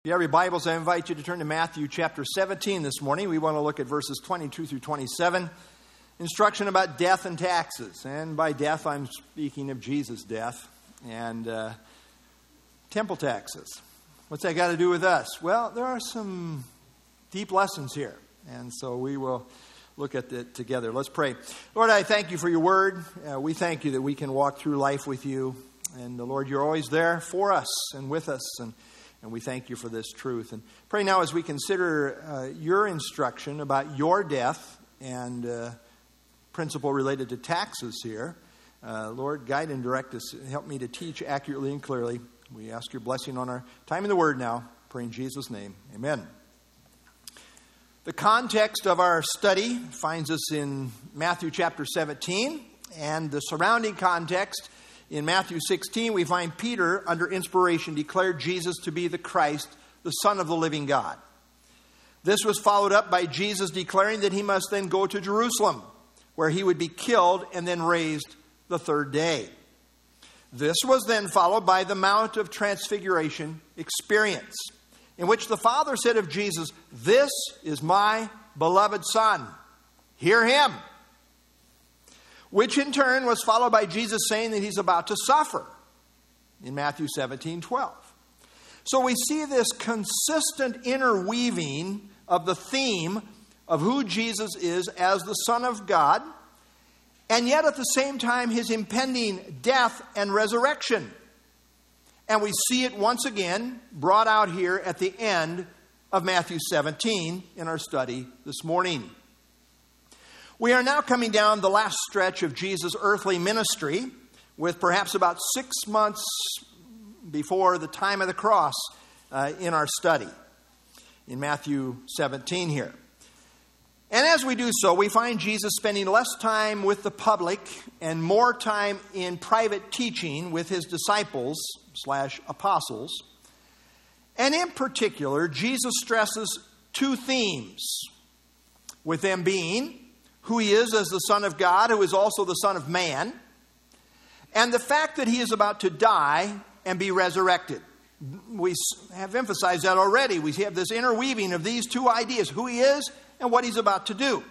If you have your Bibles, I invite you to turn to Matthew chapter 17 this morning. We want to look at verses 22 through 27. Instruction about death and taxes. And by death, I'm speaking of Jesus' death and temple taxes. What's that got to do with us? Well, there are some deep lessons here. And so we will look at it together. Let's pray. Lord, I thank you for your word. We thank you that we can walk through life with you. And Lord, you're always there for us and with us. And we thank you for this truth. And pray now as we consider your instruction about your death and principle related to taxes here. Lord, guide and direct us. Help me to teach accurately and clearly. We ask your blessing on our time in the Word now. Pray in Jesus' name. Amen. The context of our study finds us in Matthew chapter 17. And the surrounding context in Matthew 16, we find Peter, under inspiration, declared Jesus to be the Christ, the Son of the living God. This was followed up by Jesus declaring that he must then go to Jerusalem, where he would be killed and then raised the third day. This was then followed by the Mount of Transfiguration experience, in which the Father said of Jesus, "This is my beloved Son. Hear him." Which in turn was followed by Jesus saying that he's about to suffer in Matthew 17:12. So we see this consistent interweaving of the theme of who Jesus is as the Son of God, and yet at the same time his impending death and resurrection. And we see it once again brought out here at the end of Matthew 17 in our study this morning. We are now coming down the last stretch of Jesus' earthly ministry, with perhaps about 6 months before the time of the cross in our study in Matthew 17 here. And as we do so, we find Jesus spending less time with the public and more time in private teaching with his disciples/apostles. And in particular, Jesus stresses two themes, with them being who he is as the Son of God, who is also the Son of Man, and the fact that he is about to die and be resurrected. We have emphasized that already. We have this interweaving of these two ideas, who he is and what he's about to do.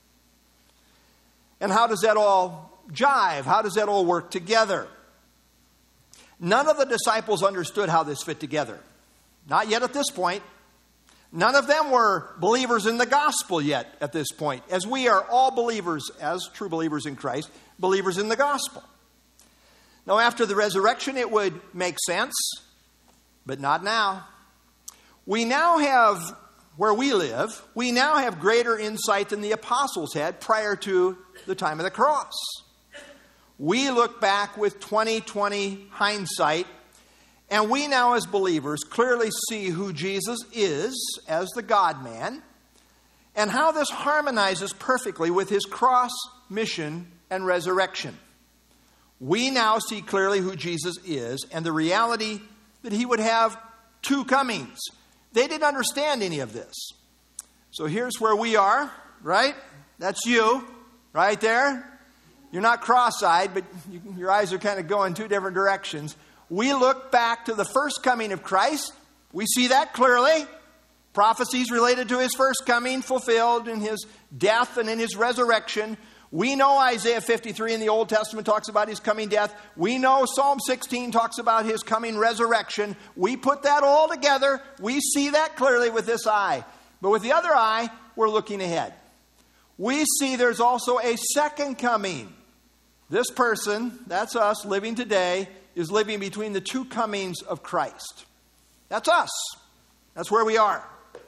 And how does that all jive? How does that all work together? None of the disciples understood how this fit together. Not yet at this point. None of them were believers in the gospel yet at this point, as we are all believers, as true believers in Christ, believers in the gospel. Now, after the resurrection, it would make sense, but not now. We now have, where we live, we now have greater insight than the apostles had prior to the time of the cross. We look back with 20/20 hindsight, and we now as believers clearly see who Jesus is as the God-man and how this harmonizes perfectly with his cross, mission, and resurrection. We now see clearly who Jesus is and the reality that he would have two comings. They didn't understand any of this. So here's where we are, right? That's you, right there. You're not cross-eyed, but your eyes are kind of going two different directions. We look back to the first coming of Christ. We see that clearly. Prophecies related to his first coming fulfilled in his death and in his resurrection. We know Isaiah 53 in the Old Testament talks about his coming death. We know Psalm 16 talks about his coming resurrection. We put that all together. We see that clearly with this eye. But with the other eye, we're looking ahead. We see there's also a second coming. This person, that's us living today, is living between the two comings of Christ. That's us. That's where we are.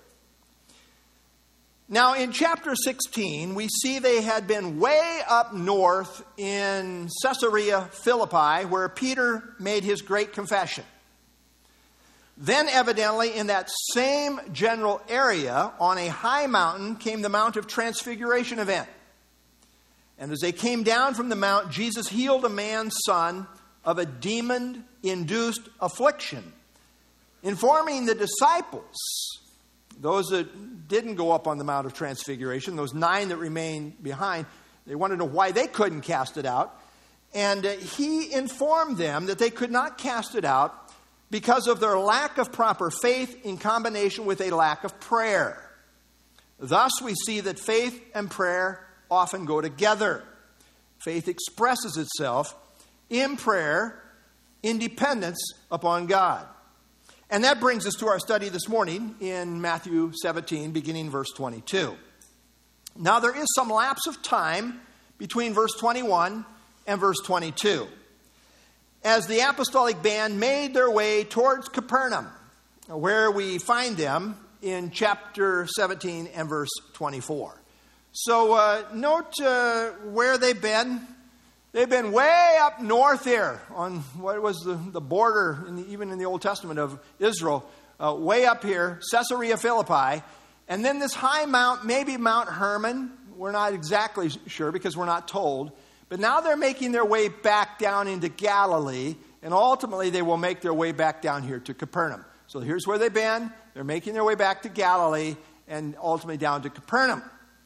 Now, in chapter 16, we see they had been way up north in Caesarea Philippi, where Peter made his great confession. Then, evidently, in that same general area, on a high mountain, came the Mount of Transfiguration event. And as they came down from the mount, Jesus healed a man's son of a demon-induced affliction, informing the disciples, those that didn't go up on the Mount of Transfiguration, those 9 that remained behind, they wanted to know why they couldn't cast it out. And he informed them that they could not cast it out because of their lack of proper faith in combination with a lack of prayer. Thus, we see that faith and prayer often go together. Faith expresses itself in prayer, in dependence upon God. And that brings us to our study this morning in Matthew 17, beginning verse 22. Now, there is some lapse of time between verse 21 and verse 22, as the apostolic band made their way towards Capernaum, where we find them in chapter 17 and verse 24. So note where they've been. They've been way up north here on what was the border, even in the Old Testament, of Israel, way up here, Caesarea Philippi. And then this high mount, maybe Mount Hermon. We're not exactly sure because we're not told. But now they're making their way back down into Galilee, and ultimately they will make their way back down here to Capernaum. So here's where they've been. They're making their way back to Galilee and ultimately down to Capernaum.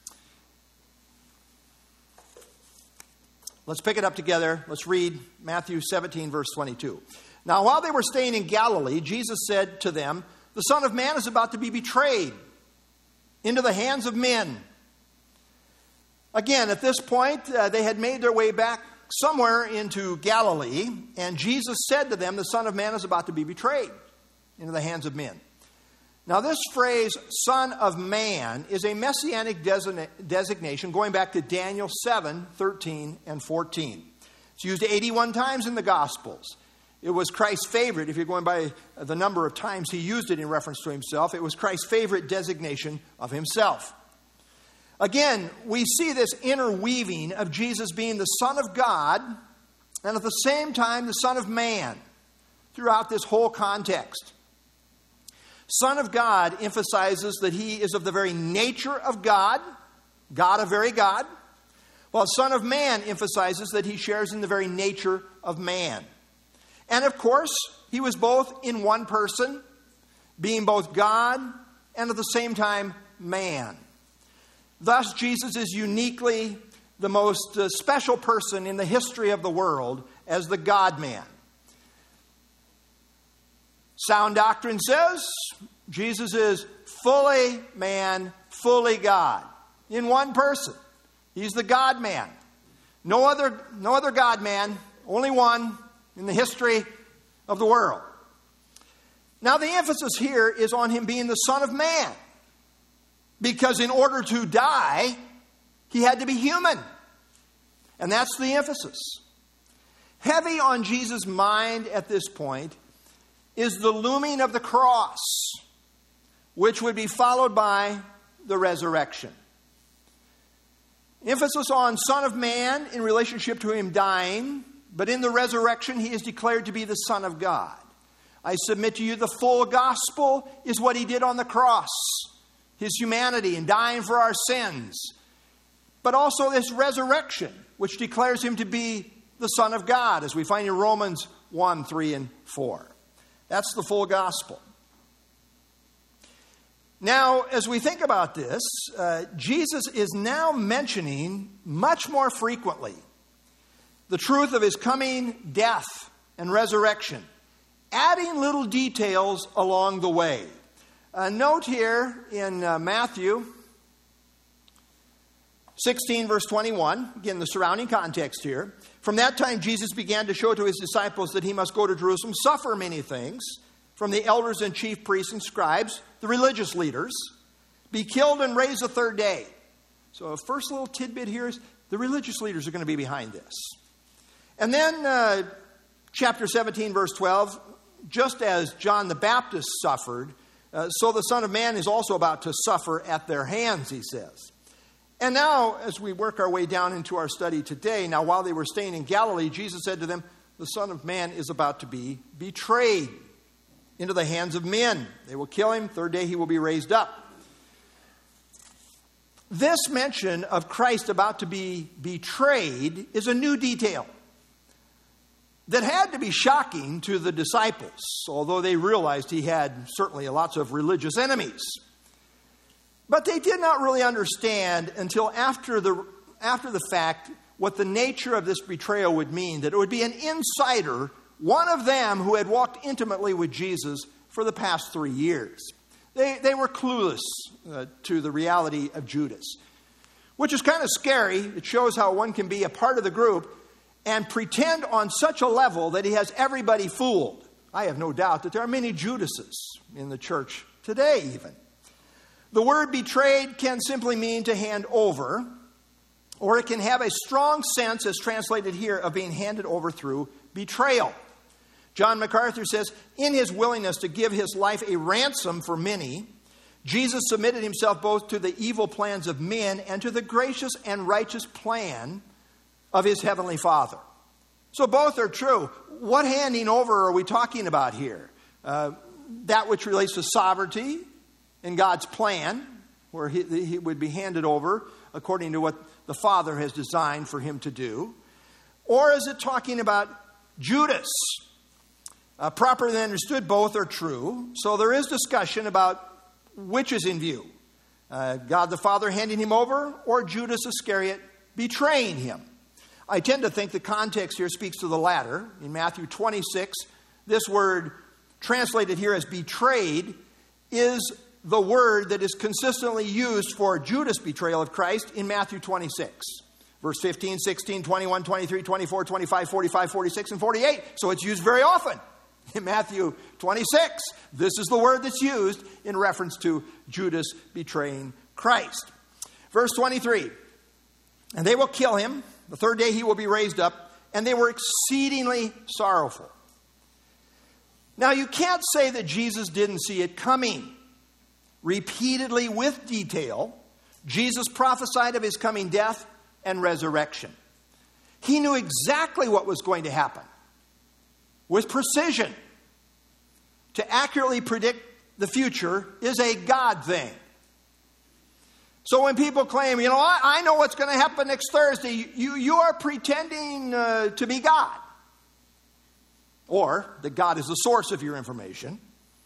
Let's pick it up together. Let's read Matthew 17, verse 22. Now, while they were staying in Galilee, Jesus said to them, "The Son of Man is about to be betrayed into the hands of men." Again, at this point, they had made their way back somewhere into Galilee, and Jesus said to them, "The Son of Man is about to be betrayed into the hands of men." Now, this phrase, Son of Man, is a messianic designation going back to Daniel 7, 13, and 14. It's used 81 times in the Gospels. It was Christ's favorite, if you're going by the number of times he used it in reference to himself, it was Christ's favorite designation of himself. Again, we see this interweaving of Jesus being the Son of God and at the same time the Son of Man throughout this whole context. Son of God emphasizes that he is of the very nature of God, God of very God, while Son of Man emphasizes that he shares in the very nature of man. And of course, he was both in one person, being both God and at the same time man. Thus, Jesus is uniquely the most special person in the history of the world as the God-man. Sound doctrine says Jesus is fully man, fully God, in one person. He's the God-man. No other God-man, only one in the history of the world. Now, the emphasis here is on him being the Son of Man, because in order to die, he had to be human. And that's the emphasis. Heavy on Jesus' mind at this point is the looming of the cross, which would be followed by the resurrection. Emphasis on Son of Man in relationship to him dying, but in the resurrection he is declared to be the Son of God. I submit to you the full gospel is what he did on the cross, his humanity and dying for our sins, but also this resurrection, which declares him to be the Son of God, as we find in Romans 1, 3, and 4. That's the full gospel. Now, as we think about this, Jesus is now mentioning much more frequently the truth of his coming death and resurrection, adding little details along the way. Note here in Matthew 16, verse 21, again, the surrounding context here. From that time, Jesus began to show to his disciples that he must go to Jerusalem, suffer many things from the elders and chief priests and scribes, the religious leaders, be killed and raised the third day. So a first little tidbit here is the religious leaders are going to be behind this. And then chapter 17, verse 12, just as John the Baptist suffered, so the Son of Man is also about to suffer at their hands, he says. And now, as we work our way down into our study today, now while they were staying in Galilee, Jesus said to them, the Son of Man is about to be betrayed into the hands of men. They will kill him. Third day he will be raised up. This mention of Christ about to be betrayed is a new detail that had to be shocking to the disciples, although they realized he had certainly lots of religious enemies. But they did not really understand until after the fact what the nature of this betrayal would mean, that it would be an insider one of them who had walked intimately with Jesus for the past 3 years. They were clueless to the reality of Judas, which is kind of scary. It shows how one can be a part of the group and pretend on such a level that he has everybody fooled. I have no doubt that there are many Judases in the church today even. The word betrayed can simply mean to hand over, or it can have a strong sense, as translated here, of being handed over through betrayal. John MacArthur says, in his willingness to give his life a ransom for many, Jesus submitted himself both to the evil plans of men and to the gracious and righteous plan of his heavenly Father. So both are true. What handing over are we talking about here? That which relates to sovereignty in God's plan, where he would be handed over according to what the Father has designed for him to do? Or is it talking about Judas? Properly understood, both are true. So there is discussion about which is in view. God the Father handing him over, or Judas Iscariot betraying him. I tend to think the context here speaks to the latter. In Matthew 26, this word translated here as betrayed is the word that is consistently used for Judas' betrayal of Christ in Matthew 26. Verse 15, 16, 21, 23, 24, 25, 45, 46, and 48. So it's used very often. In Matthew 26, this is the word that's used in reference to Judas betraying Christ. Verse 23, and they will kill him. The third day he will be raised up. And they were exceedingly sorrowful. Now you can't say that Jesus didn't see it coming. Repeatedly with detail, Jesus prophesied of his coming death and resurrection. He knew exactly what was going to happen. With precision. To accurately predict the future is a God thing. So when people claim, I know what's going to happen next Thursday, you are pretending to be God. Or that God is the source of your information.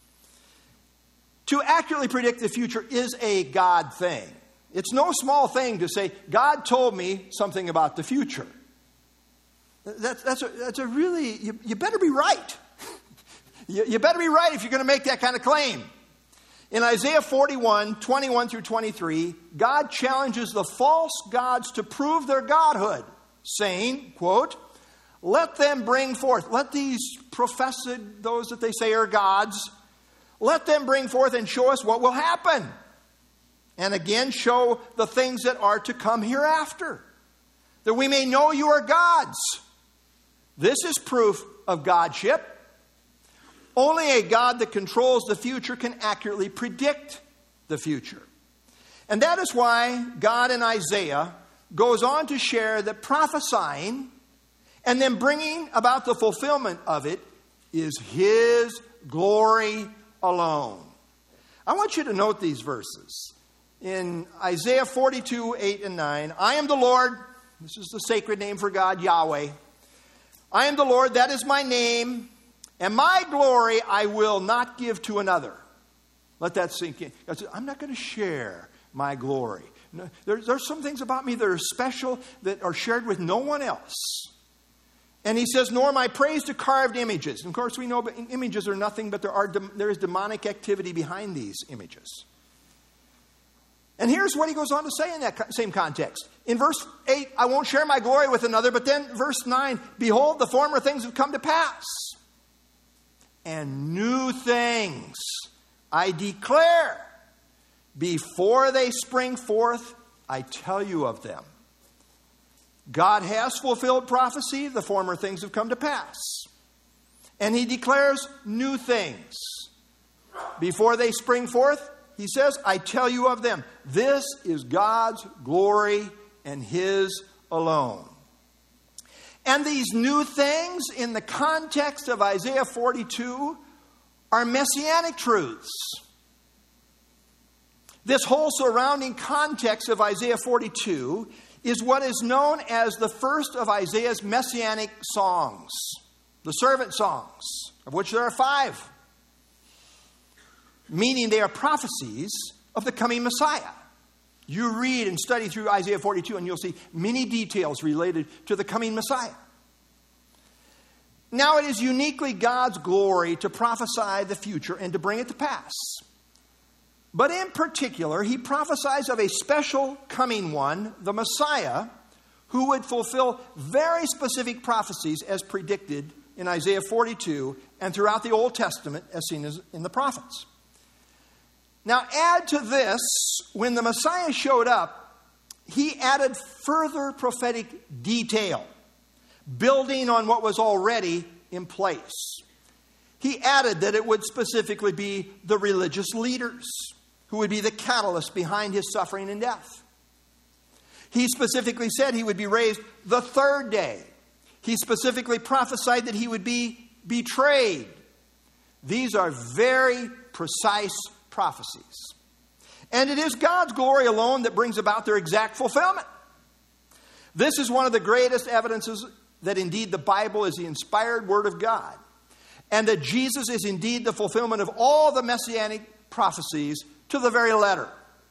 To accurately predict the future is a God thing. It's no small thing to say, God told me something about the future. That's a really, you better be right. You better be right if you're going to make that kind of claim. In Isaiah 41, 21 through 23, God challenges the false gods to prove their godhood, saying, quote, let them bring forth, let these professed, those that they say are gods, let them bring forth and show us what will happen. And again, show the things that are to come hereafter, that we may know you are gods. This is proof of godship. Only a God that controls the future can accurately predict the future. And that is why God in Isaiah goes on to share that prophesying and then bringing about the fulfillment of it is his glory alone. I want you to note these verses. In Isaiah 42, 8 and 9, I am the Lord. This is the sacred name for God, Yahweh. I am the Lord, that is my name. And my glory I will not give to another. Let that sink in. God says, I'm not going to share my glory. No, there's some things about me that are special, that are shared with no one else. And he says, nor my praise to carved images. And of course, we know images are nothing, but there is demonic activity behind these images. And here's what he goes on to say in that same context. In verse 8, I won't share my glory with another. But then verse 9, behold, the former things have come to pass. And new things I declare. Before they spring forth, I tell you of them. God has fulfilled prophecy. The former things have come to pass. And he declares new things. Before they spring forth, he says, I tell you of them. This is God's glory and his alone. And these new things in the context of Isaiah 42 are messianic truths. This whole surrounding context of Isaiah 42 is what is known as the first of Isaiah's messianic songs, the servant songs, of which there are 5. Meaning they are prophecies of the coming Messiah. You read and study through Isaiah 42 and you'll see many details related to the coming Messiah. Now it is uniquely God's glory to prophesy the future and to bring it to pass. But in particular, he prophesies of a special coming one, the Messiah, who would fulfill very specific prophecies as predicted in Isaiah 42 and throughout the Old Testament as seen in the prophets. Now add to this, when the Messiah showed up, he added further prophetic detail, building on what was already in place. He added that it would specifically be the religious leaders who would be the catalyst behind his suffering and death. He specifically said he would be raised the third day. He specifically prophesied that he would be betrayed. These are very precise prophecies. And it is God's glory alone that brings about their exact fulfillment. This is one of the greatest evidences that indeed the Bible is the inspired Word of God, and that Jesus is indeed the fulfillment of all the messianic prophecies to the very letter.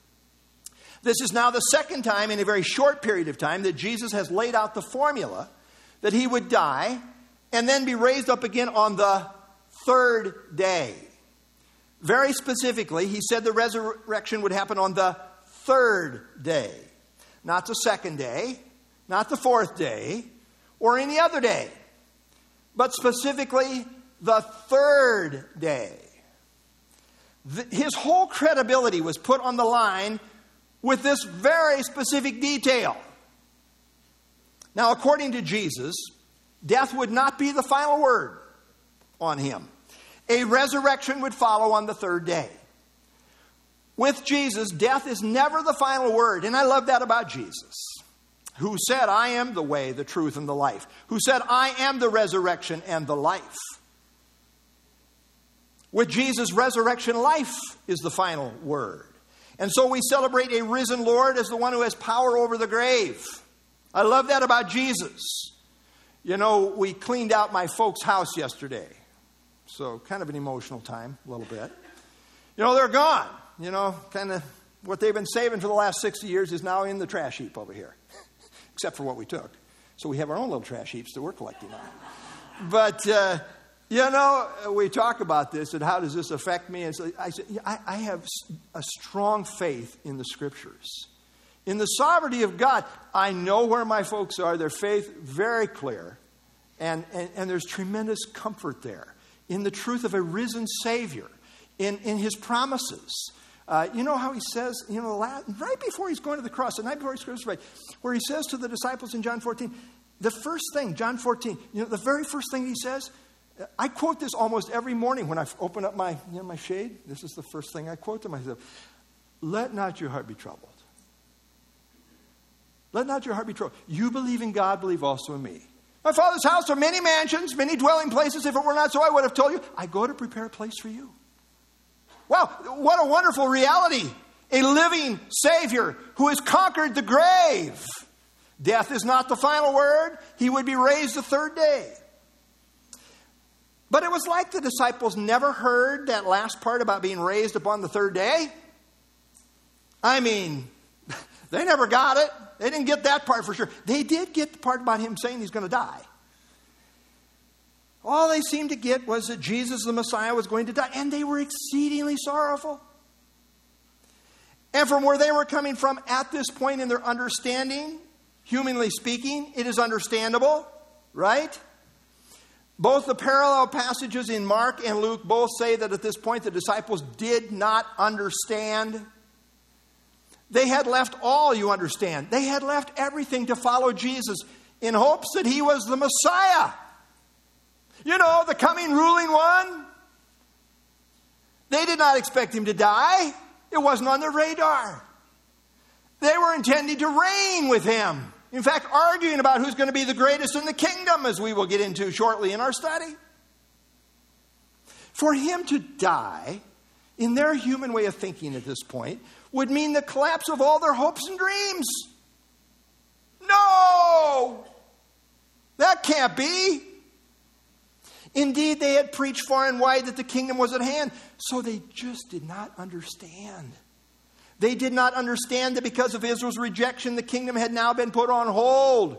This is now the second time in a very short period of time that Jesus has laid out the formula that he would die and then be raised up again on the third day. Very specifically, he said the resurrection would happen on the third day, not the second day, not the fourth day, or any other day, but specifically the third day. His whole credibility was put on the line with this very specific detail. Now, according to Jesus, death would not be the final word on him. A resurrection would follow on the third day. With Jesus, death is never the final word. And I love that about Jesus, who said, I am the way, the truth, and the life. Who said, I am the resurrection and the life. With Jesus, resurrection life is the final word. And so we celebrate a risen Lord as the one who has power over the grave. I love that about Jesus. You know, we cleaned out my folks' house yesterday. So kind of an emotional time, a little bit. You know, they're gone. You know, kind of what they've been saving for the last 60 years is now in the trash heap over here. Except for what we took. So we have our own little trash heaps that we're collecting on. But, you know, we talk about this and how does this affect me? And so I said, I have a strong faith in the Scriptures. In the sovereignty of God, I know where my folks are. Their faith, very clear. And there's tremendous comfort there. In the truth of a risen Savior. In his promises. You know how he says, you know, right before he's going to the cross, the night before he's crucified, where he says to the disciples in John 14, the first thing, John 14, you know, the very first thing he says, I quote this almost every morning when I open up my shade. This is the first thing I quote to myself. Let not your heart be troubled. Let not your heart be troubled. You believe in God, believe also in me. My Father's house are many mansions, many dwelling places. If it were not so, I would have told you, I go to prepare a place for you. Wow, what a wonderful reality. A living Savior who has conquered the grave. Death is not the final word. He would be raised the third day. But it was like the disciples never heard that last part about being raised upon the third day. I mean, they never got it. They didn't get that part for sure. They did get the part about him saying he's going to die. All they seemed to get was that Jesus, the Messiah, was going to die. And they were exceedingly sorrowful. And from where they were coming from at this point in their understanding, humanly speaking, it is understandable, right? Both the parallel passages in Mark and Luke both say that at this point the disciples did not understand. They had left all, you understand. They had left everything to follow Jesus in hopes that he was the Messiah. You know, the coming ruling one. They did not expect him to die. It wasn't on their radar. They were intending to reign with him. In fact, arguing about who's going to be the greatest in the kingdom, as we will get into shortly in our study. For him to die, in their human way of thinking at this point, would mean the collapse of all their hopes and dreams. No! That can't be. Indeed, they had preached far and wide that the kingdom was at hand, so they just did not understand. They did not understand that because of Israel's rejection, the kingdom had now been put on hold.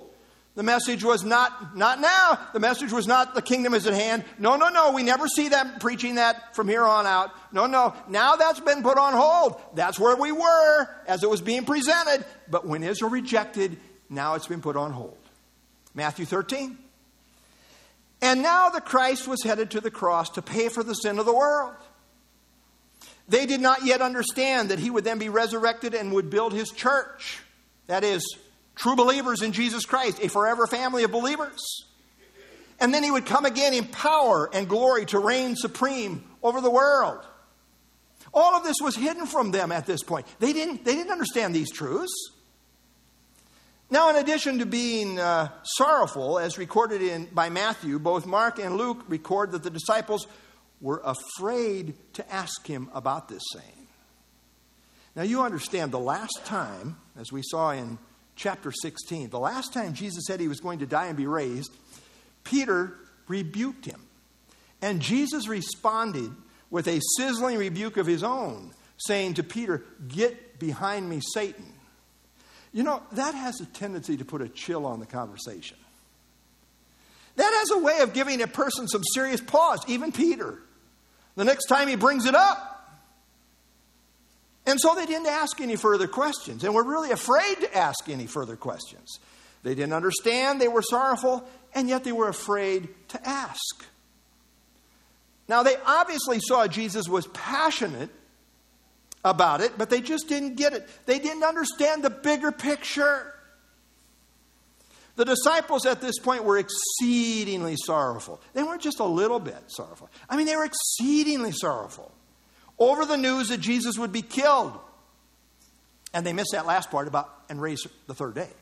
The message was not now. The message was not the kingdom is at hand. No. We never see them preaching that from here on out. No. Now that's been put on hold. That's where we were as it was being presented. But when Israel rejected, now it's been put on hold. Matthew 13. And now the Christ was headed to the cross to pay for the sin of the world. They did not yet understand that he would then be resurrected and would build his church. That is, true believers in Jesus Christ, a forever family of believers. And then he would come again in power and glory to reign supreme over the world. All of this was hidden from them at this point. They didn't understand these truths. Now, in addition to being sorrowful, as recorded by Matthew, both Mark and Luke record that the disciples were afraid to ask him about this saying. Now, you understand the last time, as we saw in chapter 16, the last time Jesus said he was going to die and be raised, Peter rebuked him. And Jesus responded with a sizzling rebuke of his own, saying to Peter, "Get behind me, Satan." You know, that has a tendency to put a chill on the conversation. That has a way of giving a person some serious pause, even Peter, the next time he brings it up. And so they didn't ask any further questions, and were really afraid to ask any further questions. They didn't understand, they were sorrowful, and yet they were afraid to ask. Now, they obviously saw Jesus was passionate about it, but they just didn't get it. They didn't understand the bigger picture. The disciples at this point were exceedingly sorrowful. They weren't just a little bit sorrowful. I mean, they were exceedingly sorrowful over the news that Jesus would be killed. And they missed that last part about and raised the third day.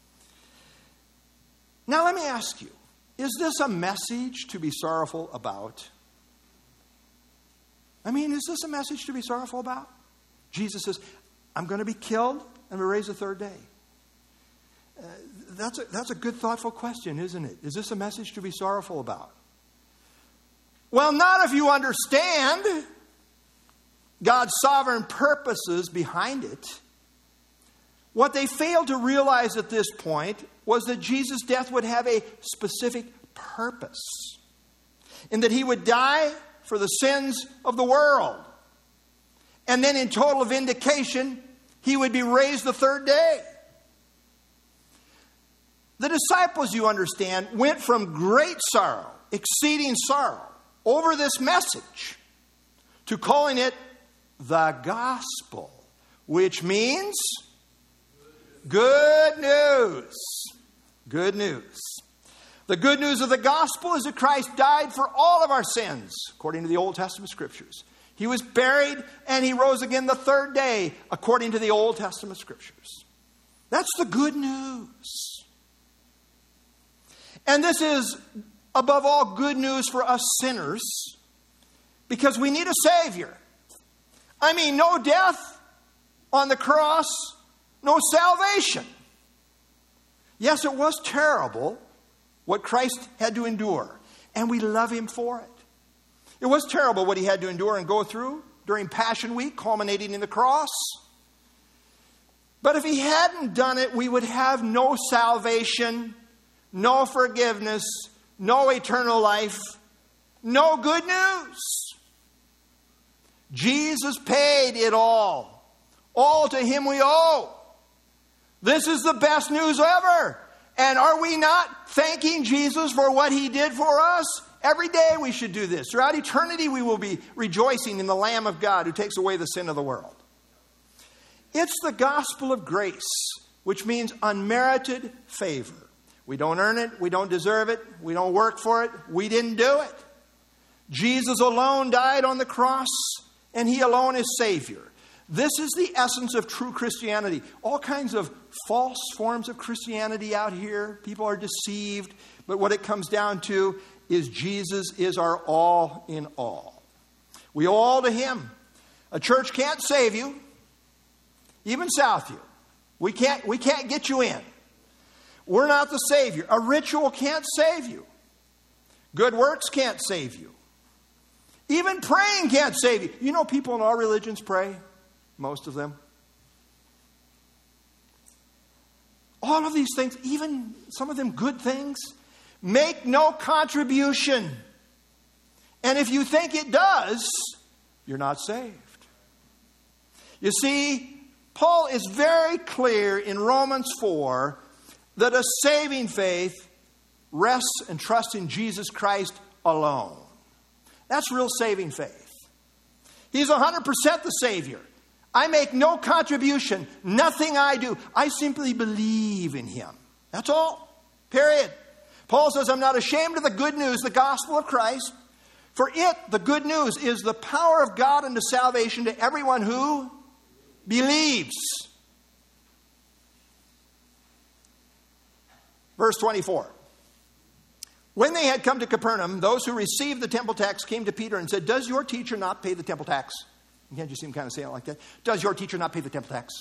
Now, let me ask you, is this a message to be sorrowful about? I mean, is this a message to be sorrowful about? Jesus says, I'm going to be killed and be raised the third day. That's a good, thoughtful question, isn't it? Is this a message to be sorrowful about? Well, not if you understand God's sovereign purposes behind it. What they failed to realize at this point was that Jesus' death would have a specific purpose, in that he would die for the sins of the world. And then in total vindication, he would be raised the third day. The disciples, you understand, went from great sorrow, exceeding sorrow, over this message to calling it the gospel, which means good news. Good news. The good news of the gospel is that Christ died for all of our sins, according to the Old Testament scriptures. He was buried and he rose again the third day, according to the Old Testament scriptures. That's the good news. And this is, above all, good news for us sinners, because we need a Savior. I mean, no death on the cross, no salvation. Yes, it was terrible what Christ had to endure, and we love him for it. It was terrible what he had to endure and go through during Passion Week, culminating in the cross. But if he hadn't done it, we would have no salvation, no forgiveness, no eternal life, no good news. Jesus paid it all. All to him we owe. This is the best news ever. And are we not thanking Jesus for what he did for us? Every day we should do this. Throughout eternity we will be rejoicing in the Lamb of God who takes away the sin of the world. It's the gospel of grace, which means unmerited favor. We don't earn it. We don't deserve it. We don't work for it. We didn't do it. Jesus alone died on the cross, and he alone is Savior. This is the essence of true Christianity. All kinds of false forms of Christianity out here. People are deceived. But what it comes down to is Jesus is our all in all. We owe all to him. A church can't save you. Even Southview. We can't get you in. We're not the Savior. A ritual can't save you. Good works can't save you. Even praying can't save you. You know, people in all religions pray. Most of them. All of these things, even some of them good things, make no contribution. And if you think it does, you're not saved. You see, Paul is very clear in Romans 4 that a saving faith rests and trusts in Jesus Christ alone. That's real saving faith. He's 100% the Savior. I make no contribution, nothing I do. I simply believe in Him. That's all. Period. Paul says, I'm not ashamed of the good news, the gospel of Christ. For it, the good news, is the power of God unto salvation to everyone who believes. Verse 24. When they had come to Capernaum, those who received the temple tax came to Peter and said, does your teacher not pay the temple tax? Can't you see him kind of saying it like that? Does your teacher not pay the temple tax?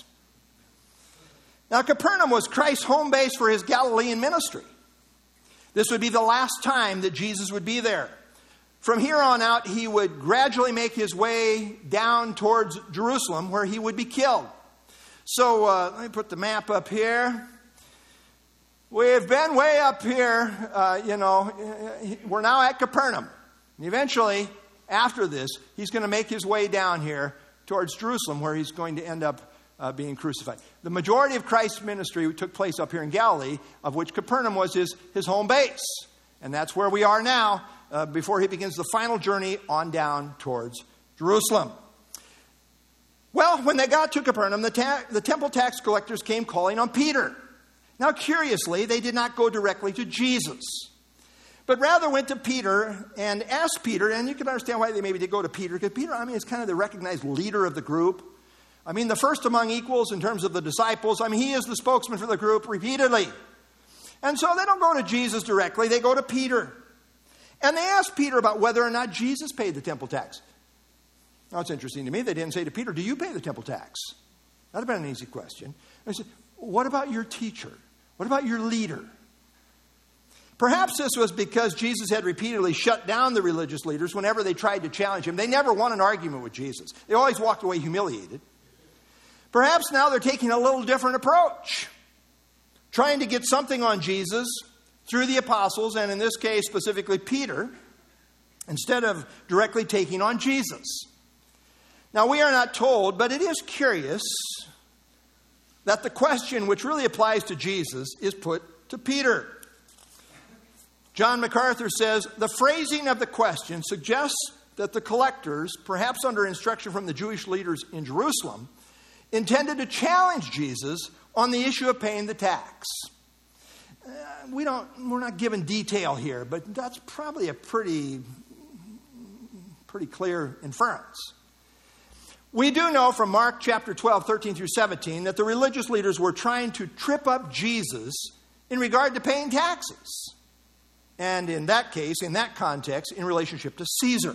Now, Capernaum was Christ's home base for his Galilean ministry. This would be the last time that Jesus would be there. From here on out, he would gradually make his way down towards Jerusalem, where he would be killed. So, let me put the map up here. We've been way up here, we're now at Capernaum. And eventually, after this, he's going to make his way down here towards Jerusalem, where he's going to end up being crucified. The majority of Christ's ministry took place up here in Galilee, of which Capernaum was his home base. And that's where we are now, before he begins the final journey on down towards Jerusalem. Well, when they got to Capernaum, the temple tax collectors came calling on Peter. Now, curiously, they did not go directly to Jesus, but rather went to Peter and asked Peter, and you can understand why they maybe did go to Peter, because Peter, is kind of the recognized leader of the group. The first among equals in terms of the disciples. He is the spokesman for the group repeatedly. And so they don't go to Jesus directly, they go to Peter. And they ask Peter about whether or not Jesus paid the temple tax. Now, it's interesting to me, they didn't say to Peter, do you pay the temple tax? That would have been an easy question. They said, what about your teacher? What about your leader? Perhaps this was because Jesus had repeatedly shut down the religious leaders whenever they tried to challenge him. They never won an argument with Jesus. They always walked away humiliated. Perhaps now they're taking a little different approach, trying to get something on Jesus through the apostles, and in this case specifically Peter, instead of directly taking on Jesus. Now, we are not told, but it is curious that the question which really applies to Jesus is put to Peter. John MacArthur says, the phrasing of the question suggests that the collectors, perhaps under instruction from the Jewish leaders in Jerusalem, intended to challenge Jesus on the issue of paying the tax. We're not given detail here, but that's probably a pretty clear inference. We do know from Mark chapter 12, 13 through 17, that the religious leaders were trying to trip up Jesus in regard to paying taxes. And in that case, in that context, in relationship to Caesar.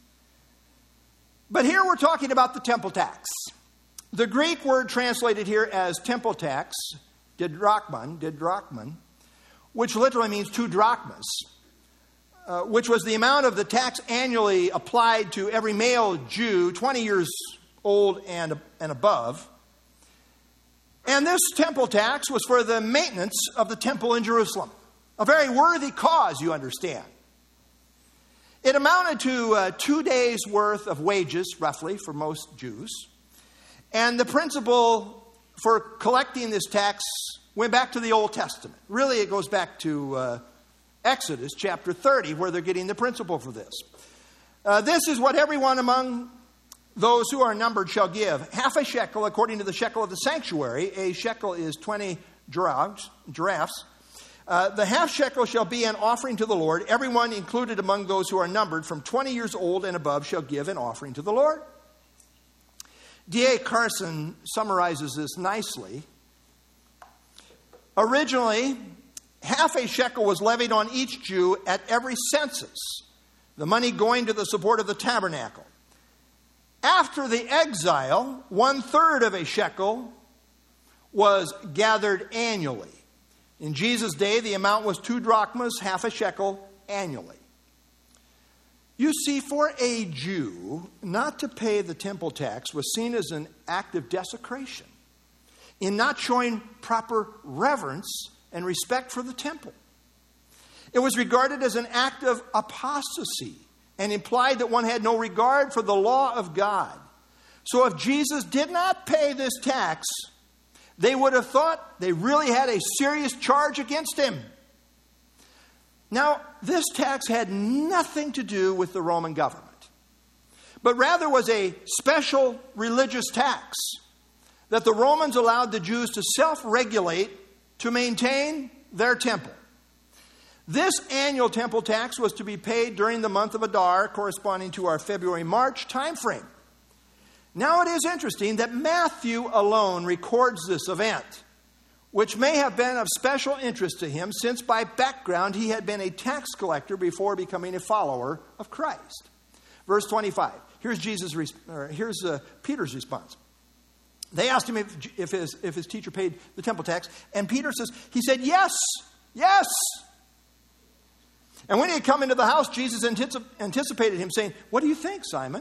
But here we're talking about the temple tax. The Greek word translated here as temple tax, didrachman, which literally means 2 drachmas, which was the amount of the tax annually applied to every male Jew 20 years old and above. And this temple tax was for the maintenance of the temple in Jerusalem. A very worthy cause, you understand. It amounted to 2 days' worth of wages, roughly, for most Jews. And the principle for collecting this tax went back to the Old Testament. Really, it goes back to Exodus chapter 30, where they're getting the principle for this. This is what everyone among those who are numbered shall give. Half a shekel, according to the shekel of the sanctuary. A shekel is 20 giraffes. The half shekel shall be an offering to the Lord. Everyone included among those who are numbered from 20 years old and above shall give an offering to the Lord. D.A. Carson summarizes this nicely. Originally, half a shekel was levied on each Jew at every census, the money going to the support of the tabernacle. After the exile, 1/3 of a shekel was gathered annually. In Jesus' day, the amount was 2 drachmas, half a shekel annually. You see, for a Jew, not to pay the temple tax was seen as an act of desecration. in not showing proper reverence and respect for the temple. It was regarded as an act of apostasy and implied that one had no regard for the law of God. So if Jesus did not pay this tax, they would have thought they really had a serious charge against him. Now, this tax had nothing to do with the Roman government, but rather was a special religious tax that the Romans allowed the Jews to self-regulate to maintain their temple. This annual temple tax was to be paid during the month of Adar, corresponding to our February-March time frame. Now it is interesting that Matthew alone records this event, which may have been of special interest to him since by background he had been a tax collector before becoming a follower of Christ. Verse 25. Here's Peter's response. They asked him if his teacher paid the temple tax, and Peter says, he said, yes. And when he had come into the house, Jesus anticipated him, saying, what do you think, Simon?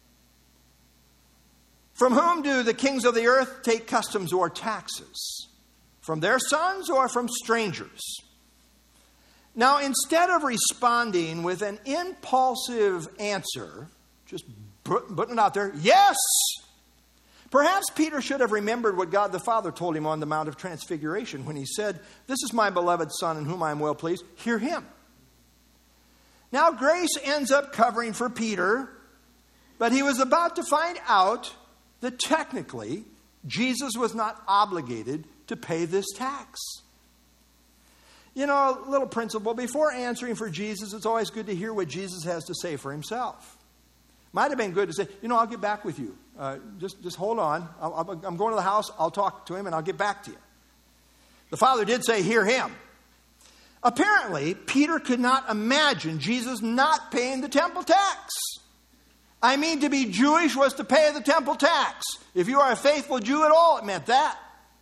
From whom do the kings of the earth take customs or taxes? From their sons or from strangers? Now, instead of responding with an impulsive answer, just putting it out there, yes, perhaps Peter should have remembered what God the Father told him on the Mount of Transfiguration when he said, this is my beloved Son in whom I am well pleased. Hear him. Now, grace ends up covering for Peter, but he was about to find out that technically Jesus was not obligated to pay this tax. You know, a little principle, before answering for Jesus, it's always good to hear what Jesus has to say for himself. Might have been good to say, I'll get back with you. Just hold on. I'm going to the house. I'll talk to him and I'll get back to you. The Father did say, hear him. Apparently, Peter could not imagine Jesus not paying the temple tax. I mean, to be Jewish was to pay the temple tax. If you are a faithful Jew at all, it meant that.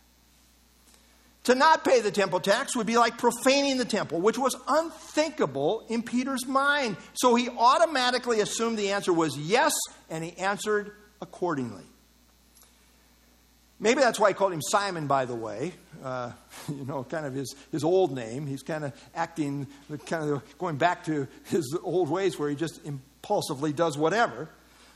To not pay the temple tax would be like profaning the temple, which was unthinkable in Peter's mind. So he automatically assumed the answer was yes, and he answered accordingly. Maybe that's why he called him Simon, by the way. Kind of his old name. He's kind of acting, kind of going back to his old ways where he just impulsively does whatever.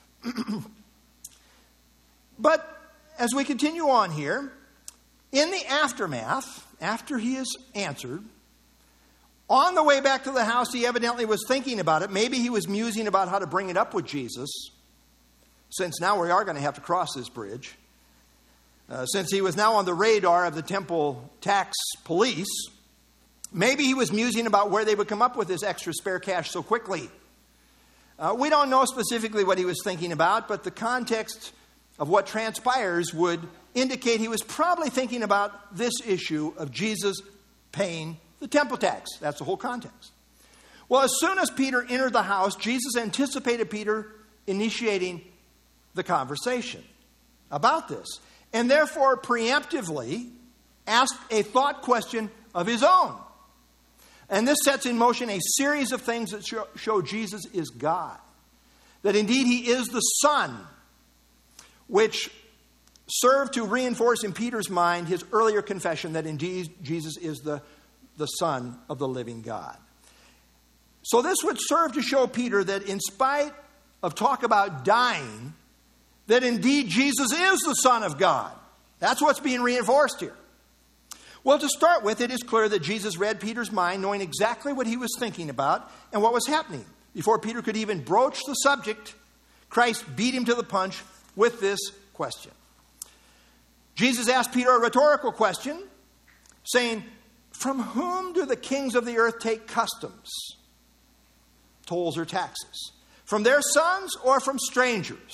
But as we continue on here, in the aftermath, after he is answered, on the way back to the house, he evidently was thinking about it. Maybe he was musing about how to bring it up with Jesus, since now we are going to have to cross this bridge. Since he was now on the radar of the temple tax police, maybe he was musing about where they would come up with this extra spare cash so quickly. We don't know specifically what he was thinking about, but the context of what transpires would indicate he was probably thinking about this issue of Jesus paying the temple tax. That's the whole context. Well, as soon as Peter entered the house, Jesus anticipated Peter initiating the conversation about this, and therefore preemptively asked a thought question of his own. And this sets in motion a series of things that show Jesus is God. That indeed he is the Son, which served to reinforce in Peter's mind his earlier confession that indeed Jesus is the Son of the living God. So this would serve to show Peter that in spite of talk about dying, that indeed Jesus is the Son of God. That's what's being reinforced here. Well, to start with, it is clear that Jesus read Peter's mind, knowing exactly what he was thinking about and what was happening. Before Peter could even broach the subject, Christ beat him to the punch with this question. Jesus asked Peter a rhetorical question, saying, from whom do the kings of the earth take customs, tolls or taxes? From their sons or from strangers?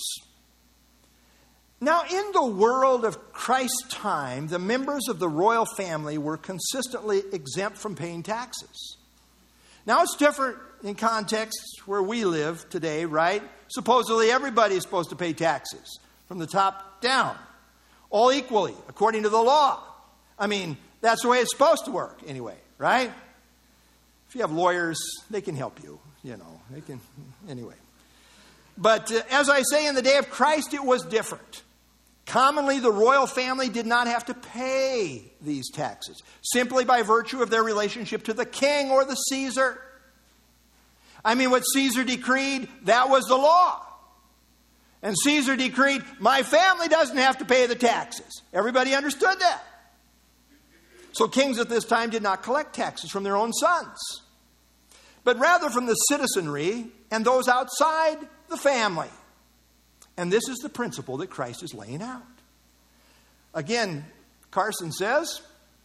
Now, in the world of Christ's time, the members of the royal family were consistently exempt from paying taxes. Now, it's different in contexts where we live today, right? Supposedly, everybody is supposed to pay taxes from the top down, all equally, according to the law. I mean, that's the way it's supposed to work anyway, right? If you have lawyers, they can help you, they can, anyway. But as I say, in the day of Christ, it was different. Commonly, the royal family did not have to pay these taxes, simply by virtue of their relationship to the king or the Caesar. I mean, what Caesar decreed, that was the law. And Caesar decreed, my family doesn't have to pay the taxes. Everybody understood that. So kings at this time did not collect taxes from their own sons, but rather from the citizenry and those outside the family. And this is the principle that Christ is laying out. Again, Carson says,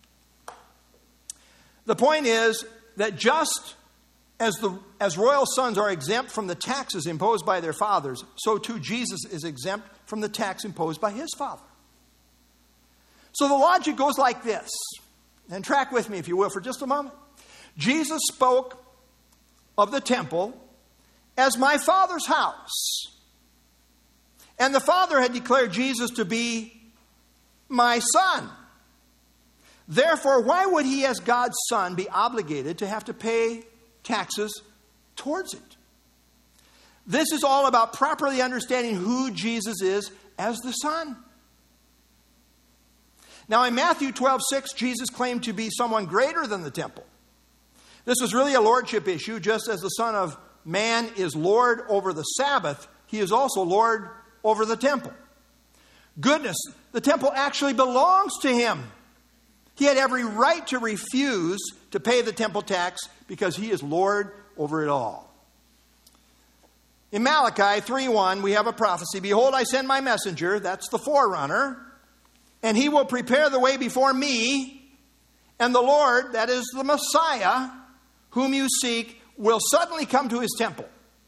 the point is that just as royal sons are exempt from the taxes imposed by their fathers, so too Jesus is exempt from the tax imposed by his father. So the logic goes like this, and track with me if you will for just a moment. Jesus spoke of the temple as my Father's house. And the Father had declared Jesus to be my Son. Therefore, why would he, as God's Son, be obligated to have to pay taxes towards it? This is all about properly understanding who Jesus is as the Son. Now, in Matthew 12:6, Jesus claimed to be someone greater than the temple. This was really a lordship issue. Just as the Son of Man is Lord over the Sabbath, he is also Lord over the temple. Goodness, the temple actually belongs to him. He had every right to refuse to pay the temple tax because he is Lord over it all. In Malachi 3:1, we have a prophecy. Behold, I send my messenger, that's the forerunner, and he will prepare the way before me, and the Lord, that is the Messiah, whom you seek, will suddenly come to his temple.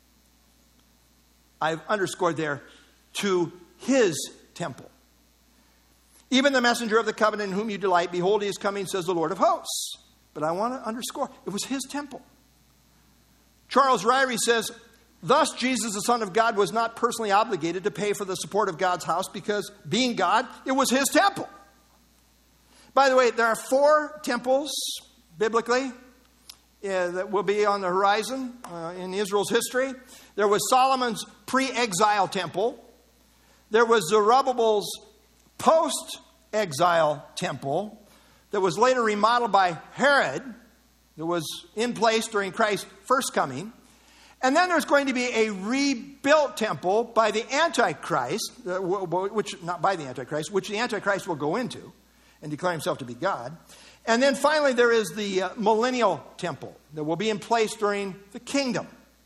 I've underscored there, to his temple. Even the messenger of the covenant in whom you delight, behold, he is coming, says the Lord of hosts. But I want to underscore, it was his temple. Charles Ryrie says, thus Jesus, the Son of God, was not personally obligated to pay for the support of God's house because, being God, it was his temple. By the way, there are 4 temples, biblically, that will be on the horizon in Israel's history. There was Solomon's pre-exile temple. There was Zerubbabel's post-exile temple that was later remodeled by Herod, that was in place during Christ's first coming. And then there's going to be a rebuilt temple by the Antichrist, which the Antichrist will go into and declare himself to be God. And then finally there is the millennial temple that will be in place during the kingdom.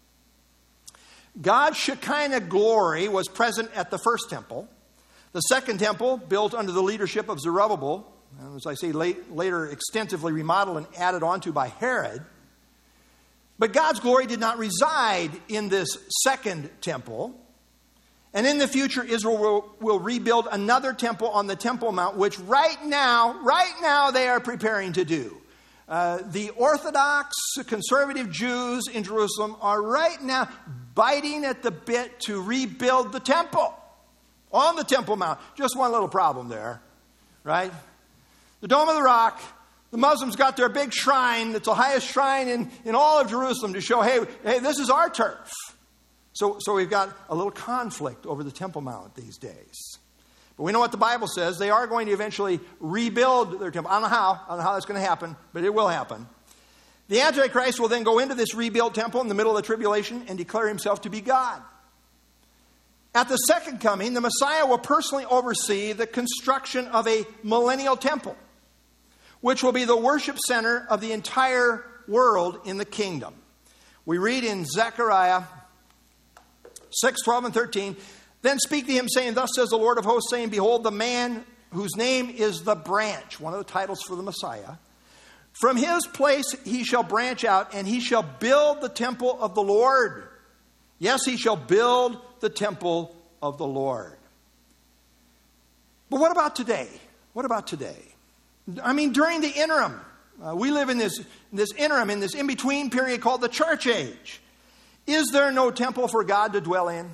God's Shekinah glory was present at the first temple. The second temple, built under the leadership of Zerubbabel, and as I say, later extensively remodeled and added onto by Herod. But God's glory did not reside in this second temple. And in the future, Israel will rebuild another temple on the Temple Mount, which right now they are preparing to do. The Orthodox conservative Jews in Jerusalem are right now biting at the bit to rebuild the temple on the Temple Mount. Just one little problem there, right? The Dome of the Rock, the Muslims got their big shrine. That's the highest shrine in all of Jerusalem to show, hey, this is our turf. So we've got a little conflict over the Temple Mount these days. But we know what the Bible says. They are going to eventually rebuild their temple. I don't know how that's going to happen, but it will happen. The Antichrist will then go into this rebuilt temple in the middle of the tribulation and declare himself to be God. At the second coming, the Messiah will personally oversee the construction of a millennial temple, which will be the worship center of the entire world in the kingdom. We read in Zechariah 6:12 and 13, then speak to him, saying, thus says the Lord of hosts, saying, behold, the man whose name is the branch, one of the titles for the Messiah, from his place he shall branch out, and he shall build the temple of the Lord. Yes, he shall build the temple of the Lord. But what about today? What about today? I mean, during the interim, we live in this interim, in this in-between period called the church age. Is there no temple for God to dwell in?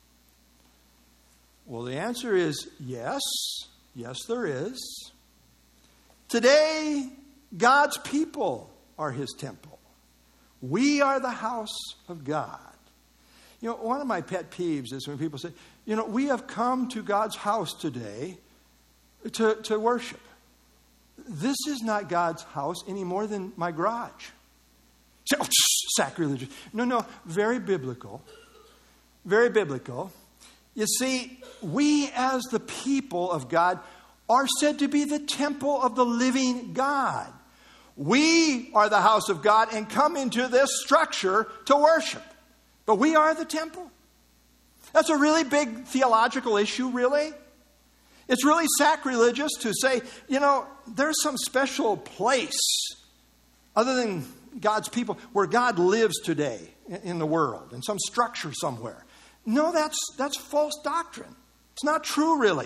Well, the answer is yes. Yes, there is. Today, God's people are his temple. We are the house of God. You know, one of my pet peeves is when people say, We have come to God's house today to worship. This is not God's house any more than my garage. Oh, sacrilegious. No, very biblical. Very biblical. You see, we as the people of God are said to be the temple of the living God. We are the house of God and come into this structure to worship. But we are the temple. That's a really big theological issue, really. It's really sacrilegious to say, there's some special place other than God's people where God lives today in the world, in some structure somewhere. No, that's false doctrine. It's not true, really.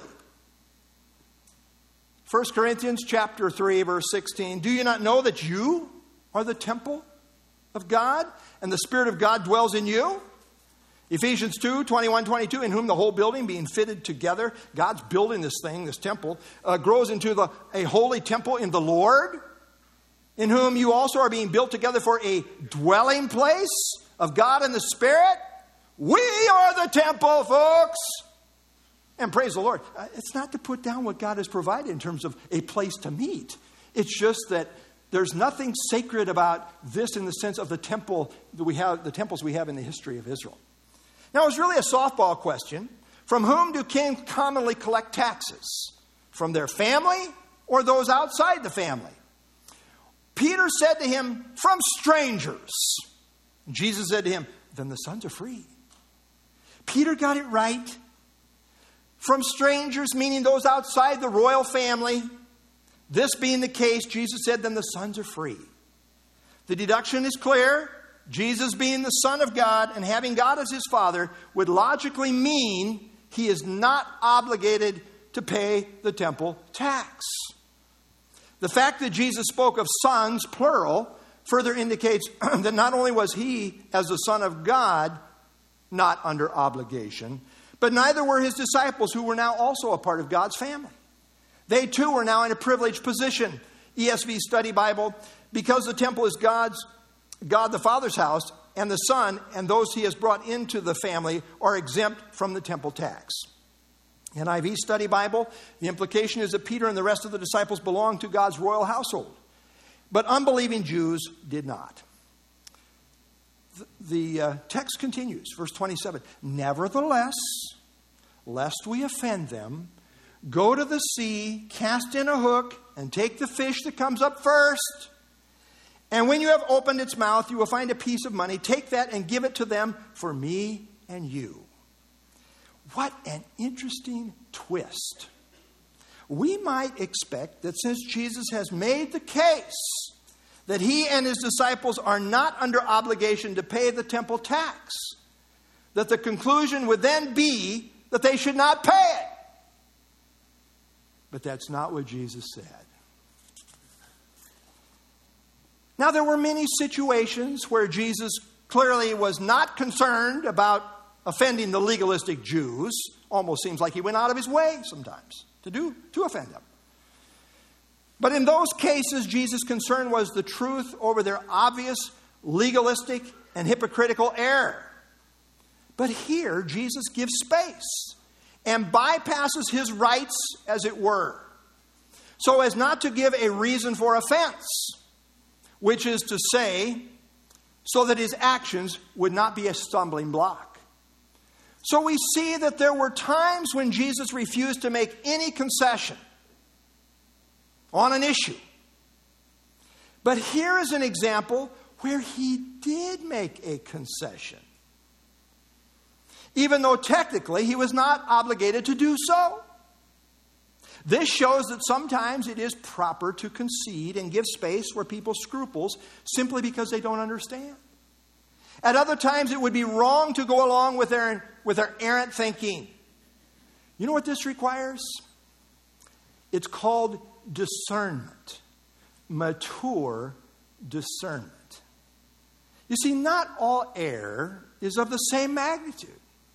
1 Corinthians chapter 3, verse 16. Do you not know that you are the temple of God and the Spirit of God dwells in you? Ephesians 2, 21, 22, in whom the whole building being fitted together, God's building this thing, this temple, grows into a holy temple in the Lord, in whom you also are being built together for a dwelling place of God and the Spirit. We are the temple, folks. And praise the Lord. It's not to put down what God has provided in terms of a place to meet. It's just that there's nothing sacred about this in the sense of the temple that we have, the temples we have in the history of Israel. Now, it was really a softball question. From whom do kings commonly collect taxes? From their family or those outside the family? Peter said to him, from strangers. Jesus said to him, then the sons are free. Peter got it right. From strangers, meaning those outside the royal family. This being the case, Jesus said, then the sons are free. The deduction is clear. Jesus being the Son of God and having God as his Father would logically mean he is not obligated to pay the temple tax. The fact that Jesus spoke of sons, plural, further indicates that not only was he, as the Son of God, not under obligation, but neither were his disciples, who were now also a part of God's family. They too were now in a privileged position. ESV Study Bible, because the temple is God the Father's house, and the Son and those he has brought into the family are exempt from the temple tax. NIV Study Bible, the implication is that Peter and the rest of the disciples belonged to God's royal household, but unbelieving Jews did not. The text continues, verse 27. Nevertheless, lest we offend them, go to the sea, cast in a hook, and take the fish that comes up first. And when you have opened its mouth, you will find a piece of money. Take that and give it to them for me and you. What an interesting twist. We might expect that since Jesus has made the case that he and his disciples are not under obligation to pay the temple tax, that the conclusion would then be that they should not pay it. But that's not what Jesus said. Now, there were many situations where Jesus clearly was not concerned about offending the legalistic Jews. Almost seems like he went out of his way sometimes to offend them. But in those cases, Jesus' concern was the truth over their obvious legalistic and hypocritical error. But here, Jesus gives space and bypasses his rights, as it were, so as not to give a reason for offense, which is to say, so that his actions would not be a stumbling block. So we see that there were times when Jesus refused to make any concession on an issue. But here is an example where he did make a concession, even though technically he was not obligated to do so. This shows that sometimes it is proper to concede and give space where people's scruples simply because they don't understand. At other times, it would be wrong to go along with their errant thinking. You know what this requires? It's called discernment. Mature discernment. You see, not all error is of the same magnitude.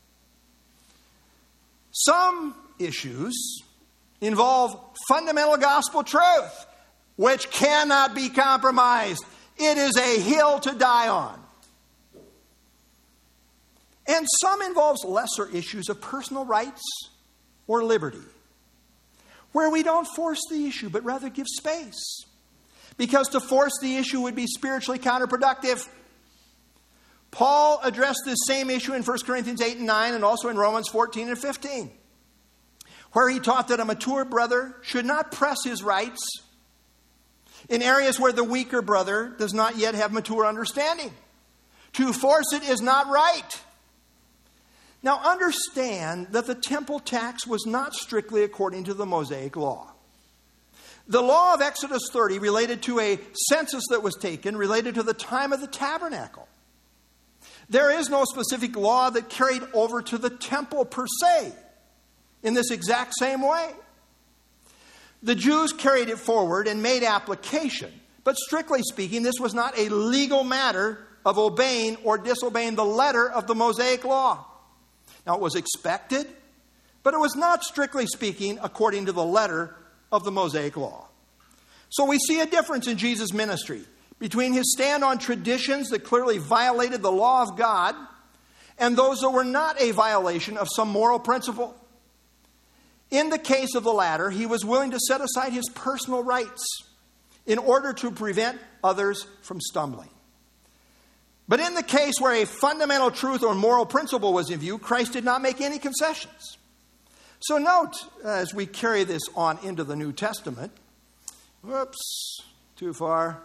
Some issues involve fundamental gospel truth, which cannot be compromised. It is a hill to die on. And some involves lesser issues of personal rights or liberty, where we don't force the issue, but rather give space. Because to force the issue would be spiritually counterproductive. Paul addressed this same issue in 1 Corinthians 8 and 9 and also in Romans 14 and 15, where he taught that a mature brother should not press his rights in areas where the weaker brother does not yet have mature understanding. To force it is not right. Now understand that the temple tax was not strictly according to the Mosaic law. The law of Exodus 30 related to a census that was taken, related to the time of the tabernacle. There is no specific law that carried over to the temple per se in this exact same way. The Jews carried it forward and made application, but strictly speaking, this was not a legal matter of obeying or disobeying the letter of the Mosaic law. Now, it was expected, but it was not, strictly speaking, according to the letter of the Mosaic law. So we see a difference in Jesus' ministry between his stand on traditions that clearly violated the law of God and those that were not a violation of some moral principle. In the case of the latter, he was willing to set aside his personal rights in order to prevent others from stumbling. But in the case where a fundamental truth or moral principle was in view, Christ did not make any concessions. So note, as we carry this on into the New Testament, whoops, too far.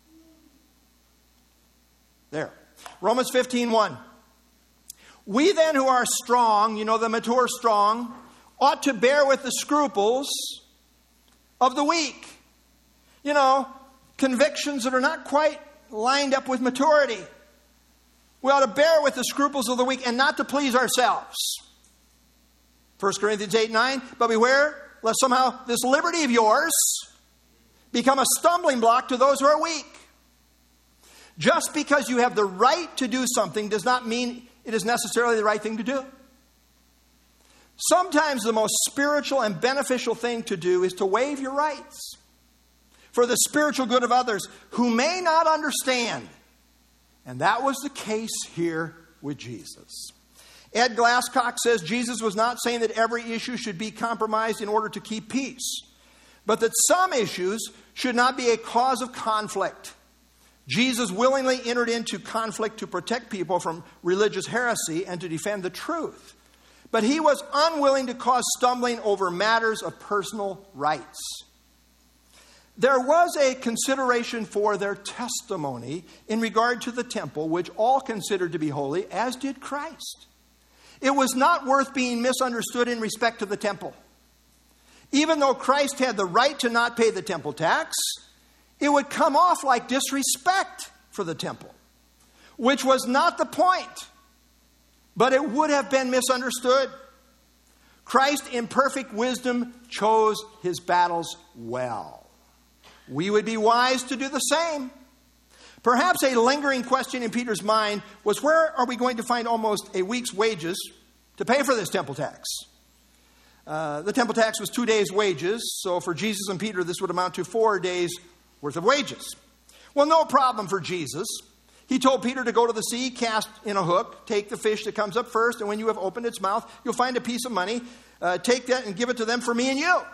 There. Romans 15:1. We then who are strong, the mature strong, ought to bear with the scruples of the weak. Convictions that are not quite lined up with maturity. We ought to bear with the scruples of the weak and not to please ourselves. 1 Corinthians 8:9, but beware lest somehow this liberty of yours become a stumbling block to those who are weak. Just because you have the right to do something does not mean it is necessarily the right thing to do. Sometimes the most spiritual and beneficial thing to do is to waive your rights for the spiritual good of others who may not understand. And that was the case here with Jesus. Ed Glasscock says Jesus was not saying that every issue should be compromised in order to keep peace, but that some issues should not be a cause of conflict. Jesus willingly entered into conflict to protect people from religious heresy and to defend the truth. But he was unwilling to cause stumbling over matters of personal rights. There was a consideration for their testimony in regard to the temple, which all considered to be holy, as did Christ. It was not worth being misunderstood in respect to the temple. Even though Christ had the right to not pay the temple tax, it would come off like disrespect for the temple, which was not the point, but it would have been misunderstood. Christ, in perfect wisdom, chose his battles well. We would be wise to do the same. Perhaps a lingering question in Peter's mind was, where are we going to find almost a week's wages to pay for this temple tax? The temple tax was 2 days' wages, so for Jesus and Peter, this would amount to 4 days' worth of wages. Well, no problem for Jesus. He told Peter to go to the sea, cast in a hook, take the fish that comes up first, and when you have opened its mouth, you'll find a piece of money. Take that and give it to them for me and you.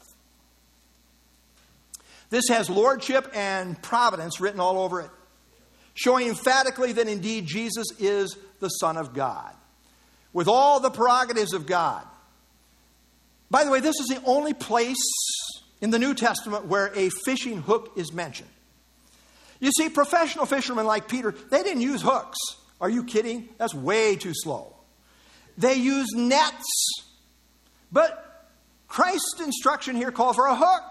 This has lordship and providence written all over it, showing emphatically that indeed Jesus is the Son of God, with all the prerogatives of God. By the way, this is the only place in the New Testament where a fishing hook is mentioned. You see, professional fishermen like Peter, they didn't use hooks. Are you kidding? That's way too slow. They used nets. But Christ's instruction here called for a hook.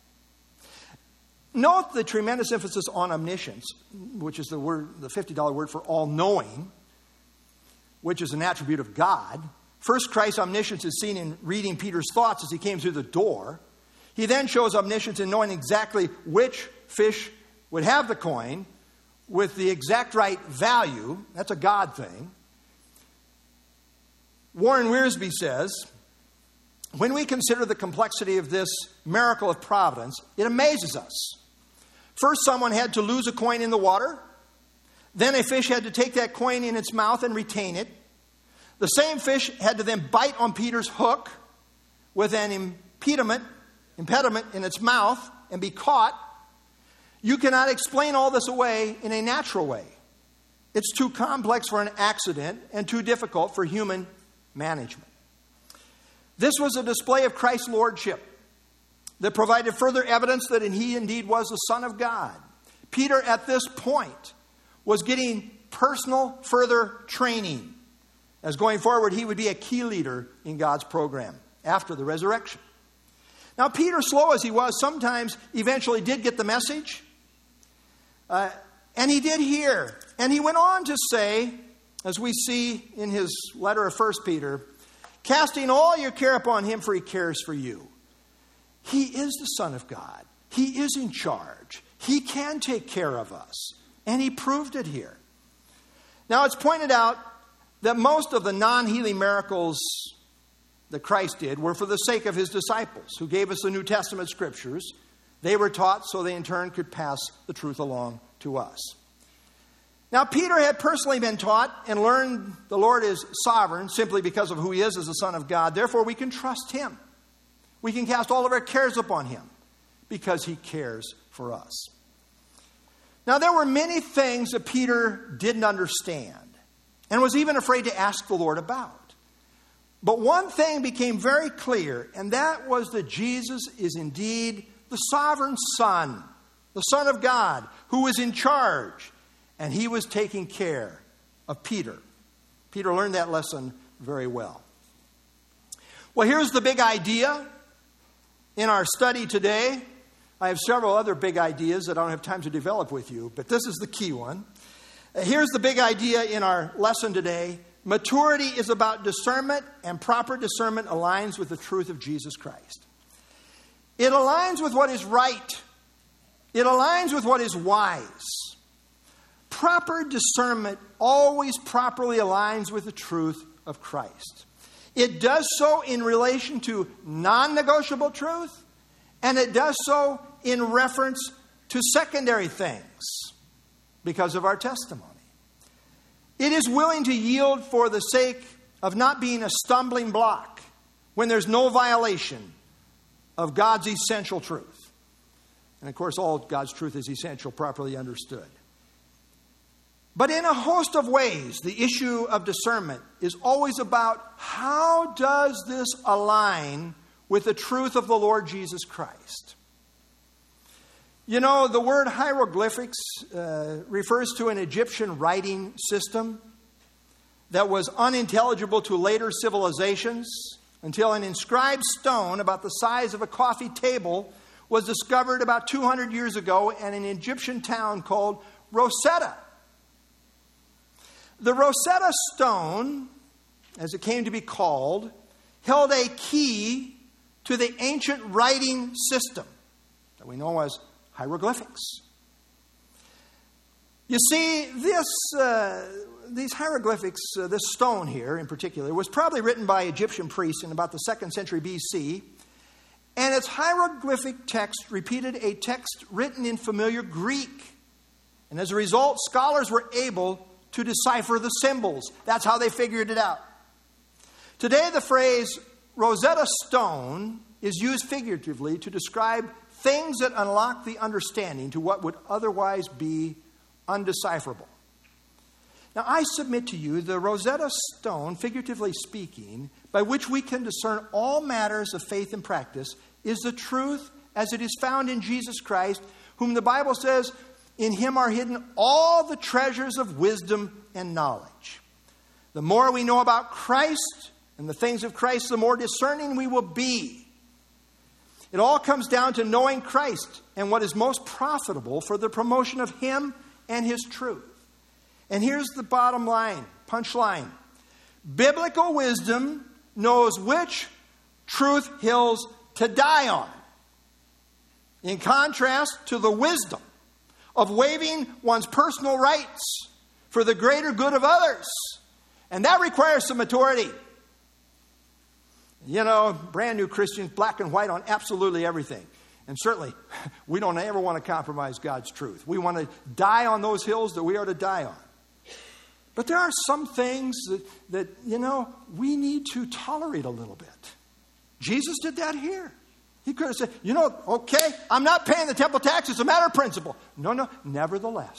Note the tremendous emphasis on omniscience, which is the $50 word for all-knowing, which is an attribute of God. First, Christ's omniscience is seen in reading Peter's thoughts as he came through the door. He then shows omniscience in knowing exactly which fish would have the coin with the exact right value. That's a God thing. Warren Wiersbe says, when we consider the complexity of this miracle of providence, it amazes us. First, someone had to lose a coin in the water. Then a fish had to take that coin in its mouth and retain it. The same fish had to then bite on Peter's hook with an impediment in its mouth and be caught. You cannot explain all this away in a natural way. It's too complex for an accident and too difficult for human management. This was a display of Christ's lordship that provided further evidence that he indeed was the Son of God. Peter, at this point, was getting personal further training, as going forward he would be a key leader in God's program after the resurrection. Now, Peter, slow as he was, sometimes eventually did get the message. And he did hear. And he went on to say, as we see in his letter of 1 Peter, casting all your care upon him, for he cares for you. He is the Son of God. He is in charge. He can take care of us. And he proved it here. Now, it's pointed out that most of the non-healing miracles that Christ did were for the sake of his disciples, who gave us the New Testament scriptures. They were taught so they in turn could pass the truth along to us. Now, Peter had personally been taught and learned the Lord is sovereign simply because of who he is as the Son of God. Therefore, we can trust him. We can cast all of our cares upon him because he cares for us. Now, there were many things that Peter didn't understand and was even afraid to ask the Lord about. But one thing became very clear, and that was that Jesus is indeed the sovereign Son, the Son of God, who was in charge, and he was taking care of Peter. Peter learned that lesson very well. Well, here's the big idea in our study today. I have several other big ideas that I don't have time to develop with you, but this is the key one. Here's the big idea in our lesson today. Maturity is about discernment, and proper discernment aligns with the truth of Jesus Christ. It aligns with what is right. It aligns with what is wise. Proper discernment always properly aligns with the truth of Christ. It does so in relation to non-negotiable truth, and it does so in reference to secondary things because of our testimony. It is willing to yield for the sake of not being a stumbling block when there's no violation of God's essential truth. And of course, all God's truth is essential, properly understood. But in a host of ways, the issue of discernment is always about how does this align with the truth of the Lord Jesus Christ? You know, the word hieroglyphics refers to an Egyptian writing system that was unintelligible to later civilizations until an inscribed stone about the size of a coffee table was discovered about 200 years ago in an Egyptian town called Rosetta. The Rosetta Stone, as it came to be called, held a key to the ancient writing system that we know as hieroglyphics. You see, these hieroglyphics, this stone here in particular, was probably written by Egyptian priests in about the 2nd century BC. And its hieroglyphic text repeated a text written in familiar Greek. And as a result, scholars were able to decipher the symbols. That's how they figured it out. Today, the phrase Rosetta Stone is used figuratively to describe things that unlock the understanding to what would otherwise be undecipherable. Now, I submit to you the Rosetta Stone, figuratively speaking, by which we can discern all matters of faith and practice, is the truth as it is found in Jesus Christ, whom the Bible says, in him are hidden all the treasures of wisdom and knowledge. The more we know about Christ and the things of Christ, the more discerning we will be. It all comes down to knowing Christ and what is most profitable for the promotion of him and his truth. And here's the bottom line, punchline. Biblical wisdom knows which truth hills to die on, in contrast to the wisdom of waiving one's personal rights for the greater good of others. And that requires some maturity. You know, brand new Christians, black and white on absolutely everything. And certainly, we don't ever want to compromise God's truth. We want to die on those hills that we are to die on. But there are some things that we need to tolerate a little bit. Jesus did that here. He could have said, okay, I'm not paying the temple tax. It's a matter of principle. No, nevertheless.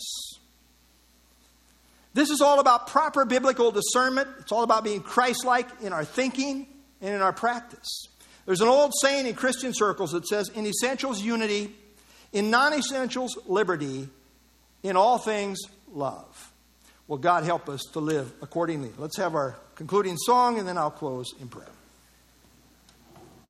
This is all about proper biblical discernment. It's all about being Christ-like in our thinking and in our practice. There's an old saying in Christian circles that says, in essentials, unity. In non-essentials, liberty. In all things, love. Well, God help us to live accordingly. Let's have our concluding song, and then I'll close in prayer.